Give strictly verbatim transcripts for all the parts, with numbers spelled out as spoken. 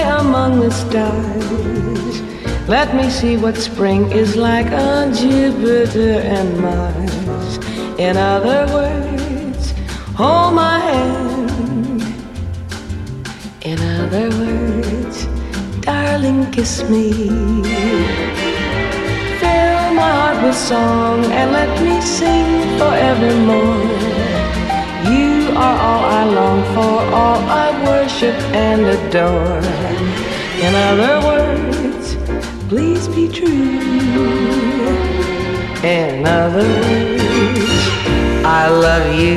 among the stars. Let me see what spring is like on Jupiter and Mars. In other words, hold my hand. In other words, darling, kiss me. Fill my heart with song and let me sing forevermore. You are all I long for, all I worship and adore. In other words, please be true. In other words, I love you.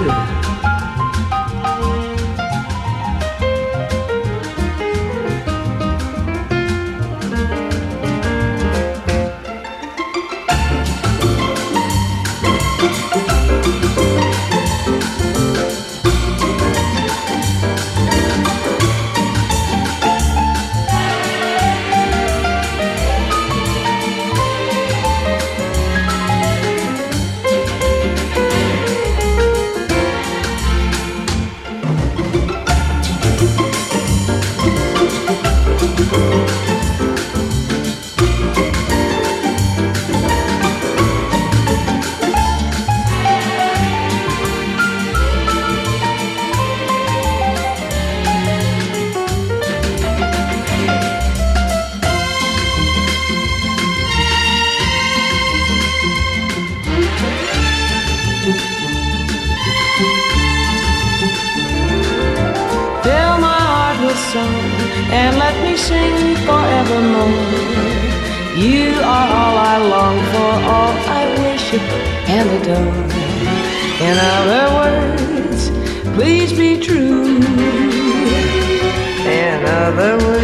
And let me sing forevermore. You are all I long for, all I worship and adore. In other words, please be true. In other words,